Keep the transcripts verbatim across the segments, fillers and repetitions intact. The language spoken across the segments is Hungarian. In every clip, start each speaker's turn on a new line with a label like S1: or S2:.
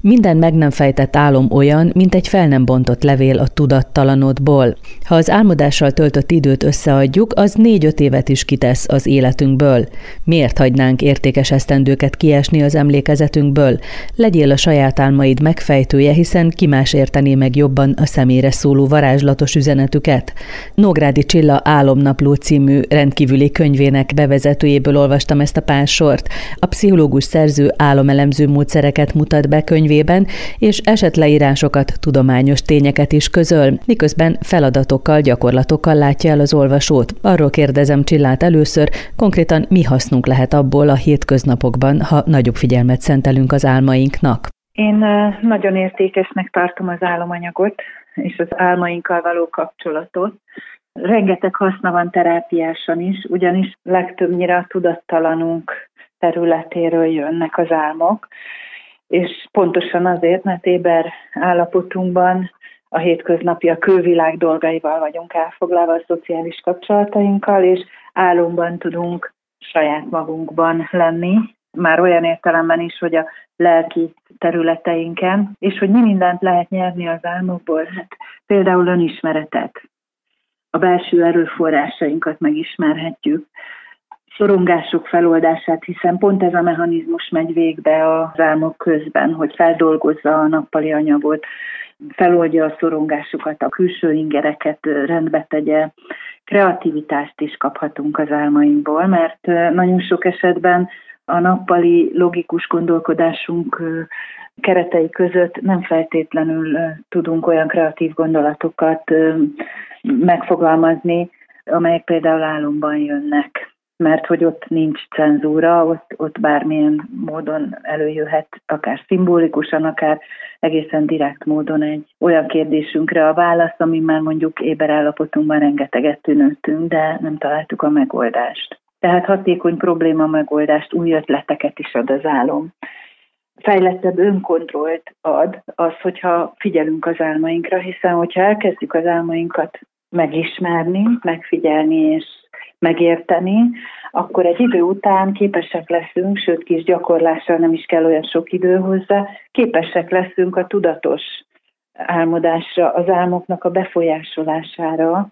S1: Minden meg nem fejtett álom olyan, mint egy fel nem bontott levél a tudattalanodból. Ha az álmodással töltött időt összeadjuk, az négy-öt évet is kitesz az életünkből. Miért hagynánk értékes esztendőket kiesni az emlékezetünkből? Legyél a saját álmaid megfejtője, hiszen ki más értené meg jobban a személyre szóló varázslatos üzenetüket? Nógrádi Csilla Álomnapló című rendkívüli könyvének bevezetőjéből olvastam ezt a pár sort. A pszichológus szerző álomelemző módszereket mutat be könyvében, és esetleírásokat, tudományos tényeket is közöl, miközben feladatokkal, gyakorlatokkal látja el az olvasót. Arról kérdezem Csillát először, konkrétan mi hasznunk lehet abból a hétköznapokban, ha nagyobb figyelmet szentelünk az álmainknak?
S2: Én nagyon értékesnek tartom az álomanyagot, és az álmainkkal való kapcsolatot. Rengeteg haszna van terápiásan is, ugyanis legtöbbnyire a tudattalanunk területéről jönnek az álmok, és pontosan azért, mert éber állapotunkban a hétköznapi, a külvilág dolgaival vagyunk elfoglalva, a szociális kapcsolatainkkal, és álomban tudunk saját magunkban lenni, már olyan értelemben is, hogy a lelki területeinken, és hogy mi mindent lehet nyerni az álmokból, hát például önismeretet, a belső erőforrásainkat megismerhetjük, szorongások feloldását, hiszen pont ez a mechanizmus megy végbe az álmok közben, hogy feldolgozza a nappali anyagot, feloldja a szorongásokat, a külső ingereket rendbe tegye, kreativitást is kaphatunk az álmainkból, mert nagyon sok esetben a nappali logikus gondolkodásunk keretei között nem feltétlenül tudunk olyan kreatív gondolatokat megfogalmazni, amelyek például álomban jönnek. Mert hogy ott nincs cenzúra, ott, ott bármilyen módon előjöhet, akár szimbolikusan, akár egészen direkt módon egy olyan kérdésünkre a válasz, ami már mondjuk éberállapotunkban rengeteget tűnődtünk, de nem találtuk a megoldást. Tehát hatékony probléma megoldást, új ötleteket is ad az álom. Fejlettebb önkontrollt ad az, hogyha figyelünk az álmainkra, hiszen hogyha elkezdjük az álmainkat megismerni, megfigyelni és megérteni, akkor egy idő után képesek leszünk, sőt kis gyakorlással nem is kell olyan sok idő hozzá, képesek leszünk a tudatos álmodásra, az álmoknak a befolyásolására.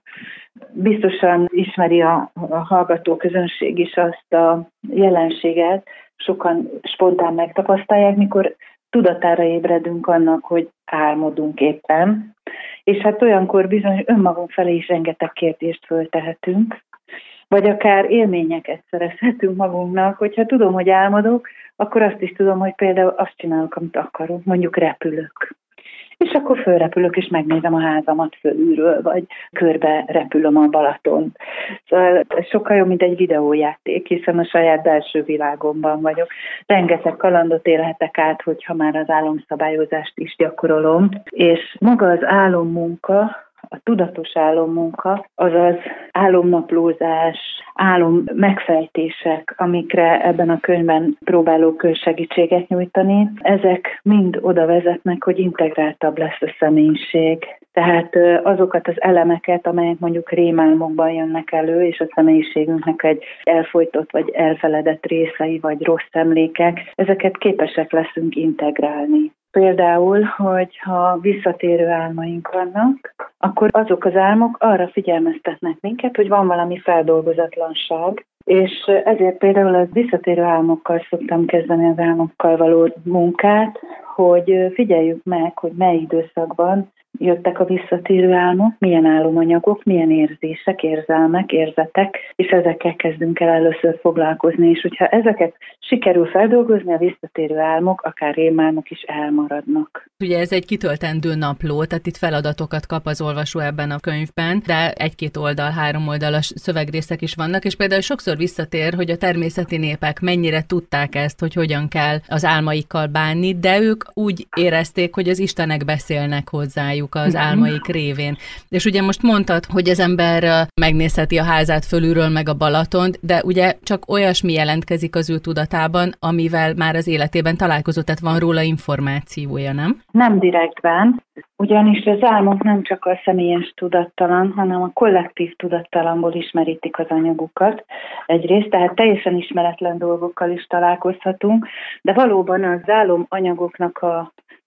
S2: Biztosan ismeri a, a hallgató közönség is azt a jelenséget, sokan spontán megtapasztalják, mikor tudatára ébredünk annak, hogy álmodunk éppen, és hát olyankor bizony önmagunk felé is rengeteg kérdést föltehetünk, vagy akár élményeket szerezhetünk magunknak, hogyha tudom, hogy álmodok, akkor azt is tudom, hogy például azt csinálok, amit akarok, mondjuk repülök. És akkor fölrepülök, és megnézem a házamat fölülről, vagy körbe repülöm a Balatont. Szóval ez sokkal jobb, mint egy videójáték, hiszen a saját belső világomban vagyok. Rengeteg kalandot élhetek át, hogyha már az álomszabályozást is gyakorolom. És maga az álommunka, a tudatos álommunka, azaz álomnaplózás, álom megfejtések, amikre ebben a könyvben próbálok segítséget nyújtani, ezek mind oda vezetnek, hogy integráltabb lesz a személyiség. Tehát azokat az elemeket, amelyek mondjuk rémálmokban jönnek elő, és a személyiségünknek egy elfojtott vagy elfeledett részei, vagy rossz emlékek, ezeket képesek leszünk integrálni. Például, hogyha visszatérő álmaink vannak, akkor azok az álmok arra figyelmeztetnek minket, hogy van valami feldolgozatlanság, és ezért például az visszatérő álmokkal szoktam kezdeni az álmokkal való munkát, hogy figyeljük meg, hogy mely időszakban jöttek a visszatérő álmok, milyen álomanyagok, milyen érzések, érzelmek, érzetek, és ezekkel kezdünk el először foglalkozni, és hogyha ezeket sikerül feldolgozni, a visszatérő álmok, akár rémálmok is elmaradnak.
S1: Ugye ez egy kitöltendő napló, tehát itt feladatokat kap az olvasó ebben a könyvben, de egy-két oldal, három oldalas szövegrészek is vannak, és például sokszor visszatér, hogy a természeti népek mennyire tudták ezt, hogy hogyan kell az álmaikkal bánni, de ők úgy érezték, hogy az istenek beszélnek hozzájuk az álmaik révén. És ugye most mondtad, hogy az ember megnézheti a házát fölülről meg a Balatont, de ugye csak olyasmi jelentkezik az ő tudatában, amivel már az életében találkozott, tehát van róla információja, nem?
S2: Nem direktben, ugyanis az álmok nem csak a személyes tudattalan, hanem a kollektív tudattalanból ismerítik az anyagukat. Egyrészt, tehát teljesen ismeretlen dolgokkal is találkozhatunk, de valóban az álomanyagoknak a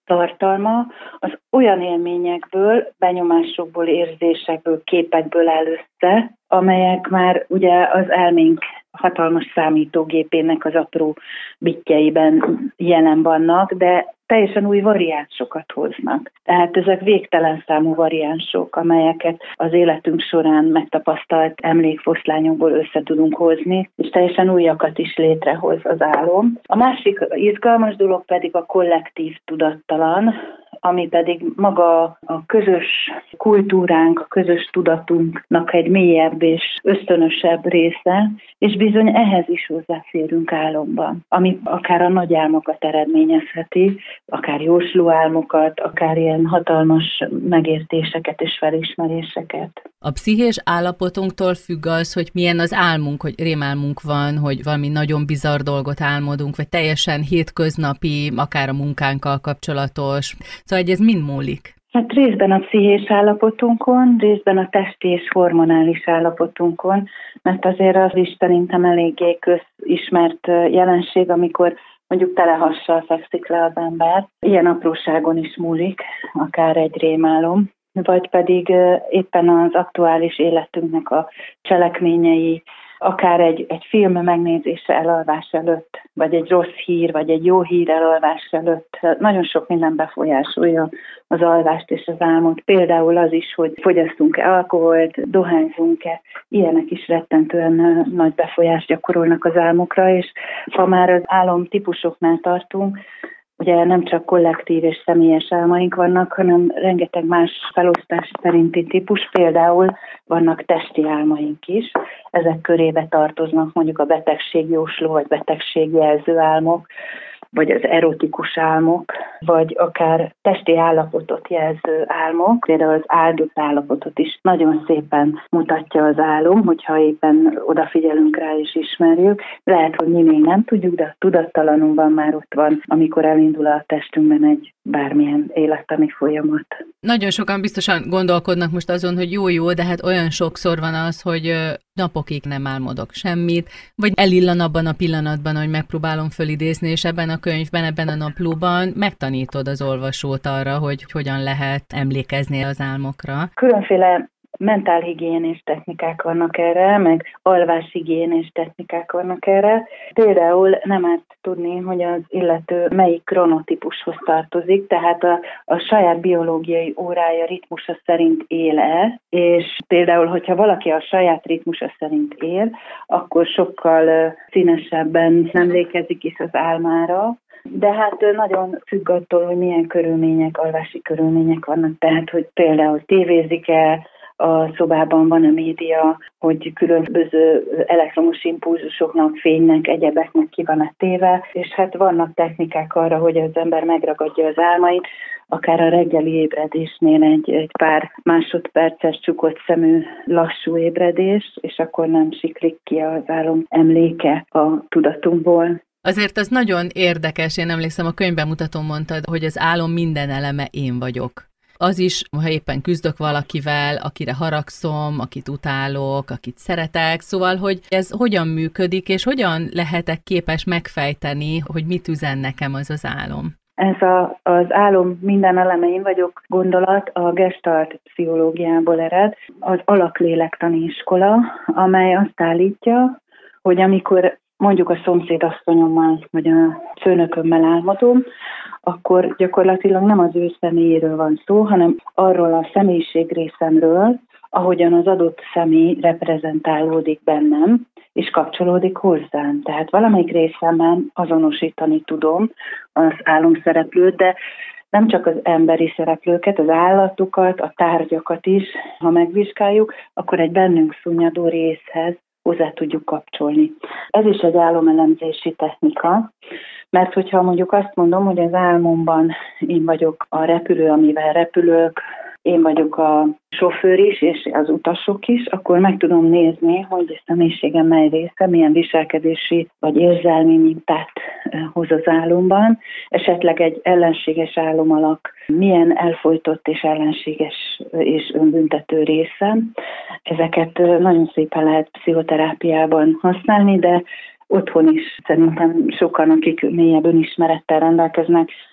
S2: tartalma az olyan élményekből, benyomásokból, érzésekből, képekből áll össze, amelyek már ugye az elménk hatalmas számítógépének az apró bittjeiben jelen vannak, de teljesen új variánsokat hoznak. Tehát ezek végtelen számú variánsok, amelyeket az életünk során megtapasztalt emlékfoszlányokból össze tudunk hozni, és teljesen újakat is létrehoz az álom. A másik izgalmas dolog pedig a kollektív tudattalan, ami pedig maga a közös kultúránk, a közös tudatunknak egy mélyebb és ösztönösebb része, és bizony ehhez is hozzáférünk álomban, ami akár a nagy álmokat eredményezheti, akár jósló álmokat, akár ilyen hatalmas megértéseket és felismeréseket.
S1: A pszichés állapotunktól függ az, hogy milyen az álmunk, hogy rémálmunk van, hogy valami nagyon bizarr dolgot álmodunk, vagy teljesen hétköznapi, akár a munkánkkal kapcsolatos. Szóval, hogy ez mind múlik.
S2: Hát részben a pszichés állapotunkon, részben a testi és hormonális állapotunkon, mert azért az is szerintem eléggé közismert jelenség, amikor mondjuk telehassal fekszik le az ember. Ilyen apróságon is múlik, akár egy rémálom, vagy pedig éppen az aktuális életünknek a cselekményei, akár egy, egy film megnézése elalvás előtt, vagy egy rossz hír, vagy egy jó hír elalvás előtt. Nagyon sok minden befolyásolja az alvást és az álmot. Például az is, hogy fogyasztunk-e alkoholt, dohányzunk-e, ilyenek is rettentően nagy befolyást gyakorolnak az álmokra, és ha már az álom típusoknál tartunk, ugye nem csak kollektív és személyes álmaink vannak, hanem rengeteg más felosztás szerinti típus, például vannak testi álmaink is. Ezek körébe tartoznak mondjuk a betegségjósló vagy betegségjelző álmok, vagy az erotikus álmok, vagy akár testi állapotot jelző álmok, például az áldott állapotot is nagyon szépen mutatja az álom, hogyha éppen odafigyelünk rá és ismerjük. Lehet, hogy mi még nem tudjuk, de a tudattalanunkban már ott van, amikor elindul a testünkben egy bármilyen élettani folyamat.
S1: Nagyon sokan biztosan gondolkodnak most azon, hogy jó-jó, de hát olyan sokszor van az, hogy napokig nem álmodok semmit, vagy elillan abban a pillanatban, hogy megpróbálom fölidézni, és ebben a könyvben, ebben a naplóban megtanítod az olvasót arra, hogy hogyan lehet emlékezni az álmokra.
S2: Különféle mentálhigiénés technikák vannak erre, meg alváshigiénés technikák vannak erre. Például nem árt tudni, hogy az illető melyik kronotípushoz tartozik, tehát a, a saját biológiai órája ritmusa szerint él-e, és például, hogyha valaki a saját ritmusa szerint él, akkor sokkal színesebben emlékezik is az álmára. De hát nagyon függ attól, hogy milyen körülmények, alvási körülmények vannak, tehát, hogy például tévézik-e, a szobában van a média, hogy különböző elektromos impulzusoknak, fénynek, egyebeknek ki van a téve, és hát vannak technikák arra, hogy az ember megragadja az álmait, akár a reggeli ébredésnél egy, egy pár másodperces csukott szemű lassú ébredés, és akkor nem siklik ki az álom emléke a tudatunkból.
S1: Azért az nagyon érdekes, én emlékszem, a könyvbemutatón mondtad, hogy az álom minden eleme én vagyok. Az is, ha éppen küzdök valakivel, akire haragszom, akit utálok, akit szeretek, szóval, hogy ez hogyan működik, és hogyan lehetek képes megfejteni, hogy mit üzen nekem az az álom.
S2: Ez a, az álom minden eleme én vagyok gondolat a gestalt pszichológiából ered, az alaklélektani iskola, amely azt állítja, hogy amikor mondjuk a szomszédasszonyommal, vagy a főnökömmel álmodom, akkor gyakorlatilag nem az ő személyéről van szó, hanem arról a személyiségrészemről, ahogyan az adott személy reprezentálódik bennem, és kapcsolódik hozzám. Tehát valamelyik részemben azonosítani tudom az álomszereplőt, de nem csak az emberi szereplőket, az állatokat, a tárgyakat is, ha megvizsgáljuk, akkor egy bennünk szunnyadó részhez hozzá tudjuk kapcsolni. Ez is egy álomelemzési technika, mert hogyha mondjuk azt mondom, hogy az álmomban én vagyok a repülő, amivel repülök, én vagyok a sofőr is, és az utasok is, akkor meg tudom nézni, hogy a személyiségem mely része, milyen viselkedési vagy érzelmi mintát hoz az álomban. Esetleg egy ellenséges álomalak milyen elfojtott és ellenséges és önbüntető részem. Ezeket nagyon szépen lehet pszichoterápiában használni, de otthon is szerintem sokan, akik mélyebb önismerettel rendelkeznek,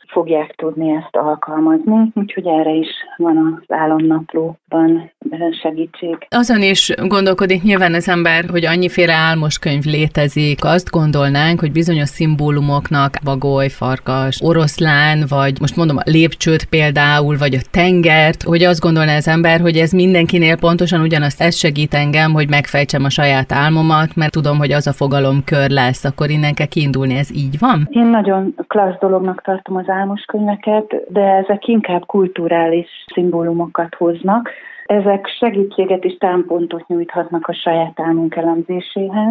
S2: fogják tudni ezt alkalmazni, úgyhogy erre is van az álomnaplóban segítség.
S1: Azon is gondolkodik nyilván az ember, hogy annyiféle álmos könyv létezik. Azt gondolnánk, hogy bizonyos szimbólumoknak bagoly, farkas, oroszlán, vagy most mondom a lépcsőt például, vagy a tengert, hogy azt gondolná az ember, hogy ez mindenkinél pontosan ugyanazt, ez segít engem, hogy megfejtsem a saját álmomat, mert tudom, hogy az a fogalomkör lesz, akkor innen kell kiindulni. Ez így van?
S2: Én nagyon klassz dolognak tartom az álmos könyveket, de ezek inkább kulturális szimbólumokat hoznak. Ezek segítséget és támpontot nyújthatnak a saját álmunk elemzéséhez,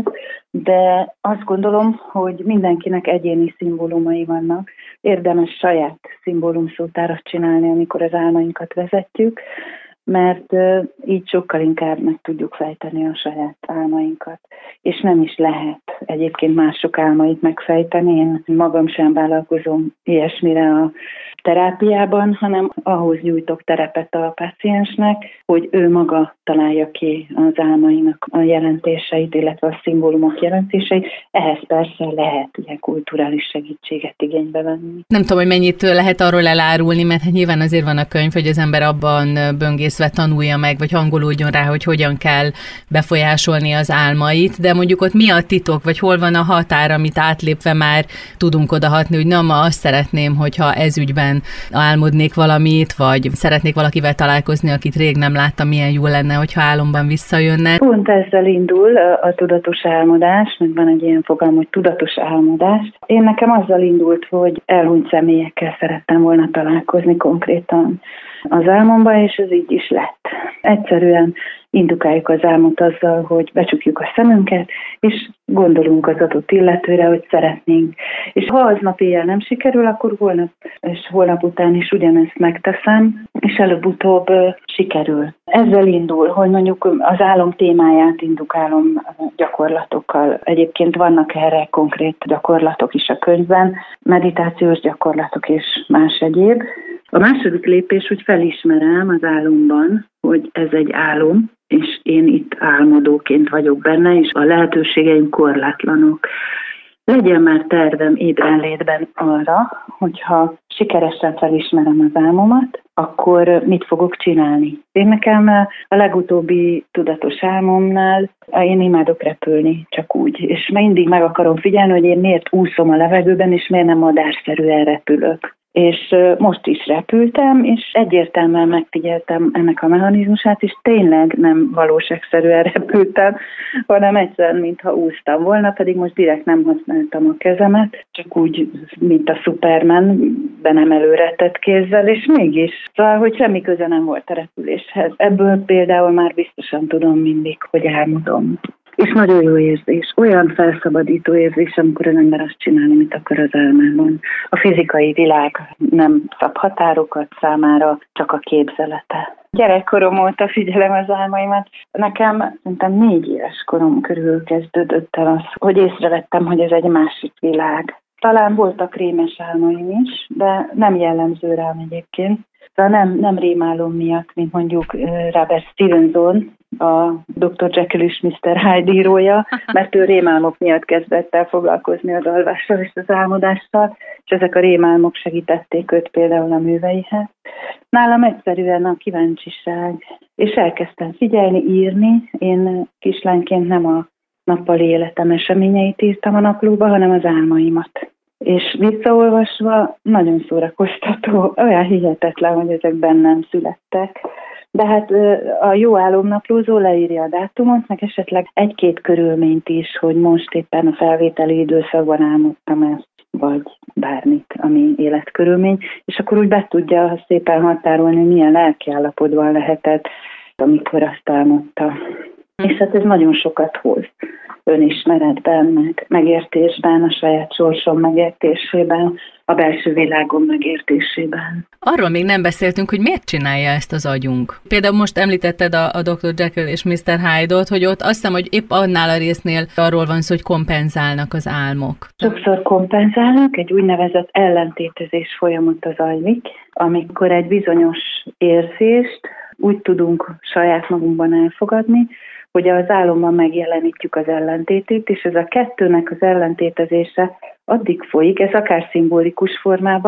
S2: de azt gondolom, hogy mindenkinek egyéni szimbólumai vannak. Érdemes saját szimbólumszótárat csinálni, amikor az álmainkat vezetjük, mert így sokkal inkább meg tudjuk fejteni a saját álmainkat. És nem is lehet egyébként mások álmait megfejteni. Én magam sem vállalkozom ilyesmire a terápiában, hanem ahhoz nyújtok terepet a páciensnek, hogy ő maga találja ki az álmainak a jelentéseit, illetve a szimbólumok jelentéseit. Ehhez persze lehet ilyen kulturális segítséget igénybe venni.
S1: Nem tudom, hogy mennyit lehet arról elárulni, mert hát nyilván azért van a könyv, hogy az ember abban böngészve tanulja meg, vagy hangolódjon rá, hogy hogyan kell befolyásolni az álmait, de mondjuk ott mi a titok, vagy hol van a határ, amit átlépve már tudunk odahatni, hogy na, ma azt szeretném, hogyha ez ügyben álmodnék valamit, vagy szeretnék valakivel találkozni, akit rég nem láttam, milyen jó lenne, hogyha álomban visszajönne.
S2: Pont ezzel indul a tudatos álmodás, meg van egy ilyen fogalom, hogy tudatos álmodás. Én nekem azzal indult, hogy elhunyt személyekkel szerettem volna találkozni konkrétan az álmomban, és ez így is lett. Egyszerűen indukáljuk az álmot azzal, hogy becsukjuk a szemünket, és gondolunk az adott illetőre, hogy szeretnénk. És ha aznap éjjel nem sikerül, akkor holnap és holnap után is ugyanezt megteszem, és előbb-utóbb sikerül. Ezzel indul, hogy mondjuk az álom témáját indukálom gyakorlatokkal. Egyébként vannak erre konkrét gyakorlatok is a könyvben, meditációs gyakorlatok és más egyéb. A második lépés, hogy felismerem az álomban, hogy ez egy álom, és én itt álmodóként vagyok benne, és a lehetőségeim korlátlanok. Legyen már tervem ébrenlétben arra, hogyha sikeresen felismerem az álmomat, akkor mit fogok csinálni. Én nekem a legutóbbi tudatos álmomnál én imádok repülni, csak úgy. És mindig meg akarom figyelni, hogy én miért úszom a levegőben, és miért nem madárszerűen repülök. És most is repültem, és egyértelműen megfigyeltem ennek a mechanizmusát, és tényleg nem valóságszerűen repültem, hanem egyszerűen, mintha úsztam volna, pedig most direkt nem használtam a kezemet, csak úgy, mint a Superman, be nem előre tett kézzel, és mégis. Szóval, hogy semmi köze nem volt a repüléshez. Ebből például már biztosan tudom mindig, hogy álmodom. És nagyon jó érzés, olyan felszabadító érzés, amikor az ember azt csinál, amit akar az álmában. A fizikai világ nem szab határokat számára, csak a képzelete. Gyerekkorom óta figyelem az álmaimat. Nekem szerintem négy éves korom körül kezdődött el az, hogy észrevettem, hogy ez egy másik világ. Talán voltak rémes álmaim is, de nem jellemző rám egyébként. De nem, nem rémálom miatt, mint mondjuk Robert Stevenson, a doktor Jekyll és miszter Hyde írója, mert ő rémálmok miatt kezdett el foglalkozni az alvással és az álmodással, és ezek a rémálmok segítették őt például a műveihez. Nálam egyszerűen a kíváncsiság, és elkezdtem figyelni, írni. Én kislányként nem a nappali életem eseményeit írtam a naplóba, hanem az álmaimat. És visszaolvasva nagyon szórakoztató, olyan hihetetlen, hogy ezek bennem születtek. De hát a jó álomnaplózó leírja a dátumot, meg esetleg egy-két körülményt is, hogy most éppen a felvételi időszakban álmodtam ezt, vagy bármit, ami életkörülmény, és akkor úgy be tudja szépen határolni, milyen lelkiállapotban lehetett, amikor azt álmodta. És hát ez nagyon sokat hoz önismeretben, meg megértésben, a saját sorsom megértésében, a belső világom megértésében.
S1: Arról még nem beszéltünk, hogy miért csinálja ezt az agyunk. Például most említetted a, a doktor Jekyll és miszter Hyde-ot, hogy ott azt hiszem, hogy épp annál a résznél arról van szó, hogy kompenzálnak az álmok.
S2: Sokszor kompenzálnak, egy úgynevezett ellentétezés folyamata zajlik, amikor egy bizonyos érzést úgy tudunk saját magunkban elfogadni, hogy az álomban megjelenítjük az ellentétét, és ez a kettőnek az ellentétezése addig folyik, ez akár szimbolikus formában,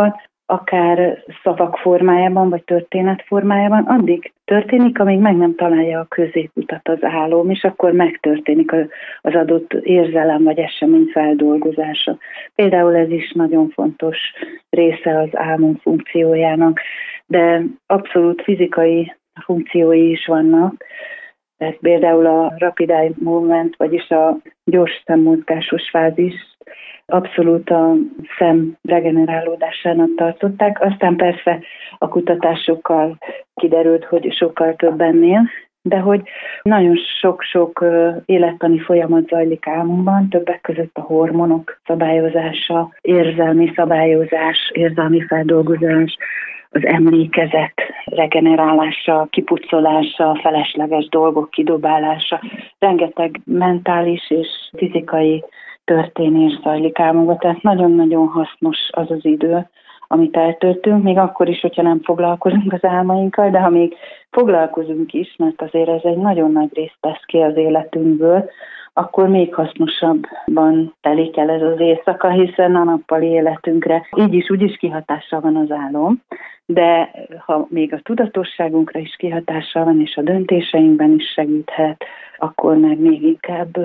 S2: akár szavak formájában, vagy történet formájában, addig történik, amíg meg nem találja a középutat az álom, és akkor megtörténik az adott érzelem vagy esemény feldolgozása. Például ez is nagyon fontos része az álmom funkciójának, de abszolút fizikai funkciói is vannak. Tehát például a rapid eye movement, vagyis a gyors szemmozgásos fázis abszolút a szem regenerálódásának tartották. Aztán persze a kutatásokkal kiderült, hogy sokkal több ennél, de hogy nagyon sok-sok élettani folyamat zajlik álmunkban, többek között a hormonok szabályozása, érzelmi szabályozás, érzelmi feldolgozás, az emlékezet regenerálása, kipucolása, felesleges dolgok kidobálása, rengeteg mentális és fizikai történés zajlik álmunkban, tehát nagyon-nagyon hasznos az az idő, amit eltöltünk, még akkor is, hogyha nem foglalkozunk az álmainkkal, de ha még foglalkozunk is, mert azért ez egy nagyon nagy részt tesz ki az életünkből, akkor még hasznosabban telik el ez az éjszaka, hiszen a nappali életünkre így is, úgy is kihatással van az álom, de ha még a tudatosságunkra is kihatással van, és a döntéseinkben is segíthet, akkor meg még inkább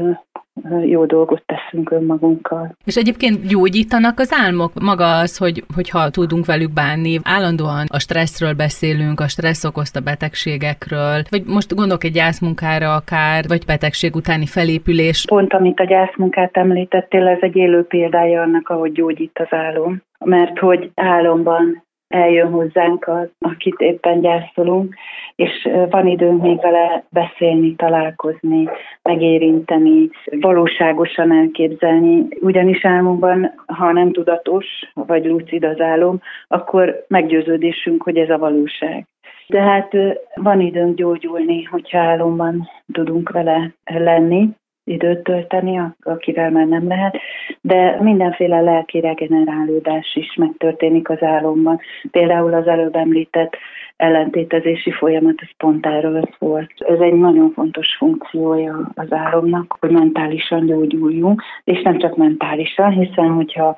S2: jó dolgot teszünk önmagunkkal.
S3: És egyébként gyógyítanak az álmok? Maga az, hogy, hogyha tudunk velük bánni, állandóan a stresszről beszélünk, a stressz okozta betegségekről, vagy most gondolok egy gyászmunkára akár, vagy betegség utáni felépülés.
S2: Pont amit a gyászmunkát említettél, ez egy élő példája annak, ahogy gyógyít az álom. Mert hogy álomban eljön hozzánk az, akit éppen gyászolunk, és van időnk még vele beszélni, találkozni, megérinteni, valóságosan elképzelni. Ugyanis álmunkban, ha nem tudatos, vagy lucid az álom, akkor meggyőződésünk, hogy ez a valóság. De hát van időnk gyógyulni, hogyha álomban tudunk vele lenni, időt tölteni, akivel már nem lehet, de mindenféle lelki regenerálódás is megtörténik az álomban. Például az előbb említett ellentétezési folyamat, ez pont erről szólt. Ez egy nagyon fontos funkciója az álomnak, hogy mentálisan gyógyuljunk, és nem csak mentálisan, hiszen hogyha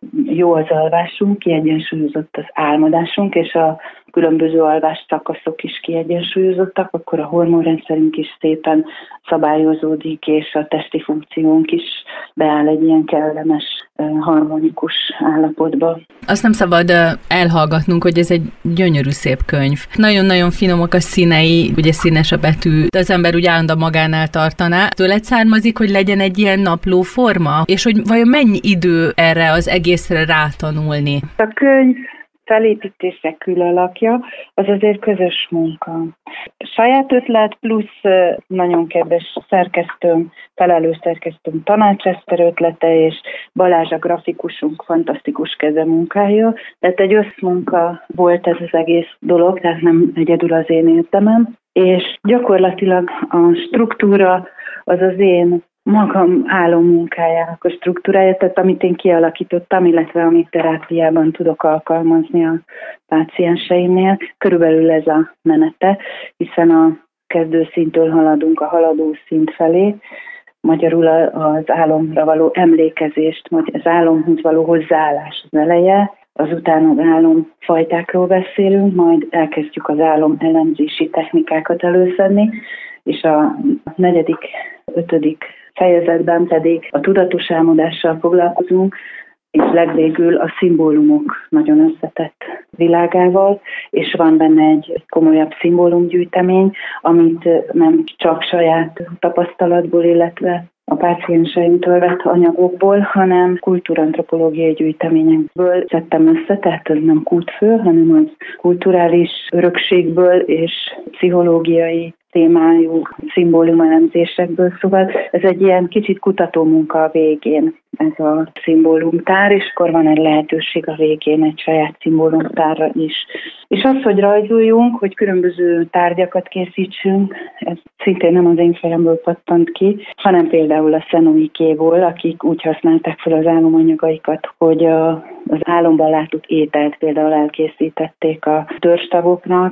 S2: jó az alvásunk, kiegyensúlyozott az álmodásunk, és a különböző alvás szakaszok is kiegyensúlyozottak, akkor a hormonrendszerünk is szépen szabályozódik, és a testi funkciónk is beáll egy ilyen kellemes, harmonikus állapotba.
S3: Azt nem szabad elhallgatnunk, hogy ez egy gyönyörű szép könyv. Nagyon-nagyon finomok a színei, ugye színes a betű, de az ember úgy állandóan magánál tartaná. Tőled származik, hogy legyen egy ilyen naplóforma? És hogy vajon mennyi idő erre az egészre rátanulni?
S2: A könyv felépítése, külalakja, az azért közös munka. Saját ötlet plusz nagyon kedves szerkesztőm, felelős szerkesztőm Tanács Eszter ötlete, és Balázs a grafikusunk fantasztikus kezemunkája. Tehát egy összmunka volt ez az egész dolog, tehát nem egyedül az én érdemem. És gyakorlatilag a struktúra az az én magam álommunkájának a struktúrája, tehát amit én kialakítottam, illetve amit terápiában tudok alkalmazni a pácienseimnél, körülbelül ez a menete, hiszen a kezdőszintől haladunk a haladó szint felé, magyarul az álomra való emlékezést, vagy az álomhoz való hozzáállás az eleje, azután az álomfajtákról beszélünk, majd elkezdjük az álom elemzési technikákat előszedni, és a negyedik, ötödik fejezetben pedig a tudatos álmodással foglalkozunk, és legvégül a szimbólumok nagyon összetett világával, és van benne egy komolyabb szimbólumgyűjtemény, amit nem csak saját tapasztalatból, illetve a pácienseimtől vett anyagokból, hanem kultúrantropológiai gyűjteményekből szedtem össze, tehát ez nem kútfő, hanem az kulturális örökségből és pszichológiai témájú szimbólumelemzésekből, szóval ez egy ilyen kicsit kutatómunka a végén, ez a szimbólumtár, és akkor van egy lehetőség a végén egy saját szimbólumtárra is. És az, hogy rajzoljunk, hogy különböző tárgyakat készítsünk, ez szintén nem az én fejemből pattant ki, hanem például a Szenoikéból, akik úgy használták fel az álomanyagaikat, hogy a, az álomban látott ételt például elkészítették a törzstagoknak,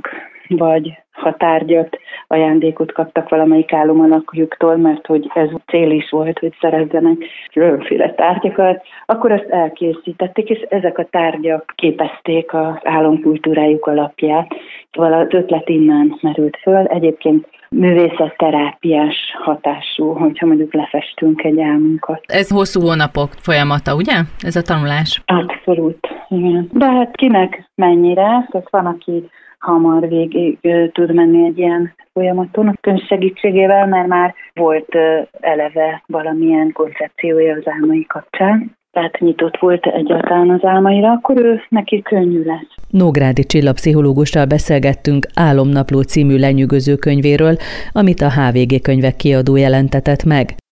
S2: vagy ha tárgyat, ajándékot kaptak valamelyik álomalakjuktól, mert hogy ez cél is volt, hogy szerezzenek különféle tárgyakat, akkor azt elkészítették, és ezek a tárgyak képezték az álomkultúrájuk alapját. Szóval az ötlet innen merült föl. Egyébként művészetterápiás hatású, hogyha mondjuk lefestünk egy álmunkat.
S3: Ez hosszú hónapok folyamata, ugye? Ez a tanulás?
S2: Abszolút, igen. De hát kinek mennyire, tehát van, aki hamar végig tud menni egy ilyen folyamaton a könyv segítségével, mert már volt eleve valamilyen koncepciója az álmai kapcsán. Tehát nyitott volt egyáltalán az álmaira, akkor ő neki könnyű lesz.
S1: Nógrádi Csilla pszichológussal beszélgettünk Álomnapló című lenyűgöző könyvéről, amit a há vé gé Könyvek kiadó jelentetett meg.